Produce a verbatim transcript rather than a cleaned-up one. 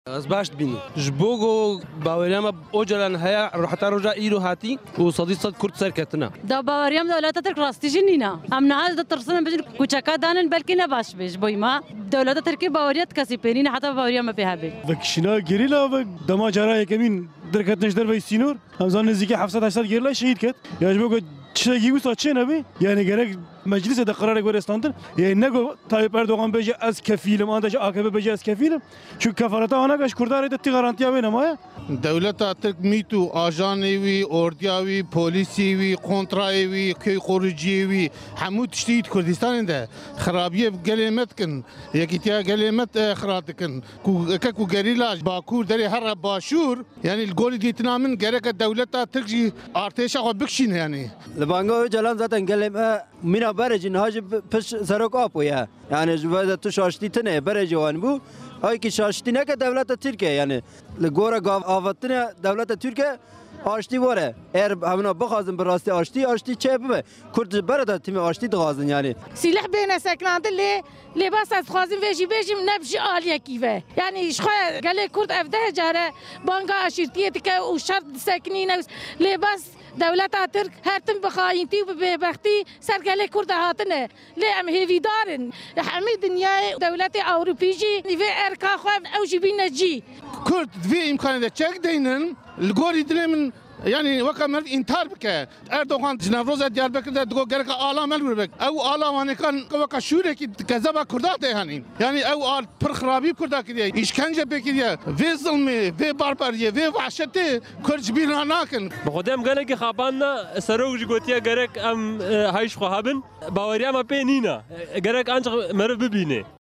از باش بینی جبوگو باوریام اوجلان هیا روحتا روجا ایرو هاتی و صدی صد کرد سر کتنا دا باوریام دولت ترک راستیجی نینا ام نهاد دا ترسن بجن کوچکا دانن بلکی نباش بیش بوی ما دولت ترکی باوریت کسی پینین حتی باوریام به هبه وکشنا گریلا و دما جرای کمین درکت نشدر به سینور همزان نزدیک هفتصد هشتصد گریلا شهید کرد یا جبوگو چه گیوسا چه نبی یعنی گرک مجلس ده قرار گورستاندن یعنی نگو تایپ اردوغان بجه از کفیلم آنش آکبه بجه از کفیلم چون کفارتا آنها کش کردار ده تی گارانتیا بینم آیا دولت ترک میتو آژانی وی اردیاوی پلیسی وی کنترای وی کی خروجی وی همو تشتید کردستان ده خرابیه گلیمت کن یکی تیا گلیمت خرات کن کو کو گریلاج باکور دری هر باشور یعنی الگولی دیتنا من گرک دولت ترک ارتش آقا بکشین یعنی لبانگو جلان زاتن گلیم مینا برج نهاج پش سرک آپویا یعنی جواد تو شاشتی تنه برج وان بو های کی شاشتی نه که دولت ترکیه یعنی لگورا گاو آواتنه دولت ترکیه آشتی واره ار همنا بخوازن براستی آشتی آشتی چه ببه کرد بردا تیم آشتی دغازن یعنی سلاح بین سکنانده لی لباس از خوازن ویجی ویجی نبشی آلیه کیوه یعنی شخواه گله کرد افده جاره بانگا عشیرتیه که او شرط سکنی نوز لباس دولت ترک هر تم بخاینتی و ببختی سرگله کرد هاتنه لی ام هیوی دارن همه دنیای دولت اروپیجی نیوه ارکا خواه اوجی بینه جی کرد وی امکانه ده چک دینن الگولی دلی من يعني وقت مرد انتحار بك اردوغان جنافروز دياربكر ده دغو گرك اعلى مل بك او اعلى وان كان وقت شوري كي كذبا كردا ده يعني يعني او ال پر خرابي كردا كدي اشكنجه بكدي في ظلم في بارباريه في وحشت كرج بيراناكن بخدم قال لك خابنا سروج جوتيا گرك ام هايش خو هابن باوريا ما بينينا گرك انج مر ببينه